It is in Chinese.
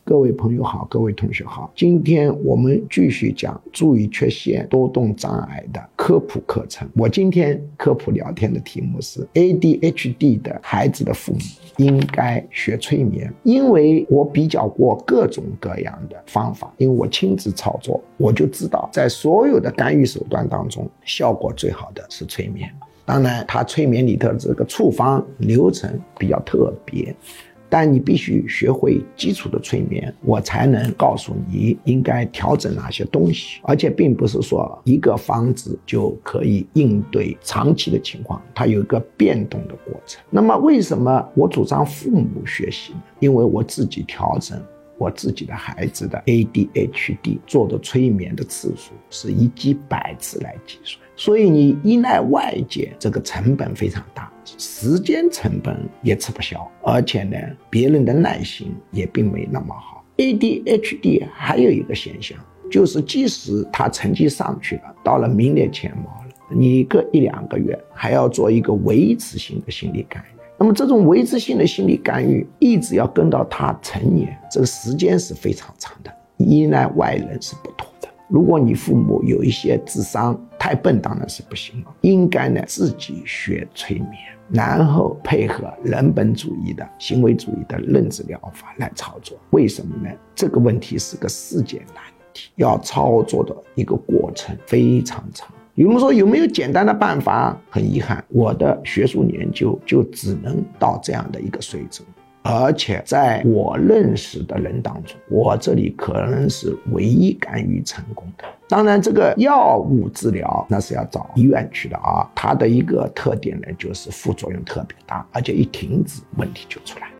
各位朋友好，各位同学好，今天我们继续讲注意缺陷多动障碍的科普课程。我今天科普聊天的题目是 ADHD 的孩子的父母应该学催眠。因为我比较过各种各样的方法，因为我亲自操作，我就知道在所有的干预手段当中，效果最好的是催眠。当然它催眠里头的这个处方流程比较特别，但你必须学会基础的催眠，我才能告诉你应该调整哪些东西。而且并不是说一个方子就可以应对长期的情况，它有一个变动的过程。那么为什么我主张父母学习呢？因为我自己调整我自己的孩子的 ADHD 做的催眠的次数是1几百次来计算，所以你依赖外界这个成本非常大，时间成本也吃不消，而且呢，别人的耐心也并没那么好。ADHD 还有一个现象，就是即使他成绩上去了，到了名列前茅了，你1-2个月还要做一个维持性的心理干预。那么这种维持性的心理干预一直要跟到他成年，这个时间是非常长的，依赖外人是不妥的。如果你父母有一些智商太笨，当然是不行了，应该呢自己学催眠，然后配合人本主义的行为主义的认知疗法来操作。为什么呢？这个问题是个世界难题，要操作的一个过程非常长。有人说有没有简单的办法？很遗憾，我的学术研究就只能到这样的一个水准，而且在我认识的人当中，我这里可能是唯一干预成功的。当然这个药物治疗那是要找医院去的啊，它的一个特点呢就是副作用特别大，而且一停止问题就出来。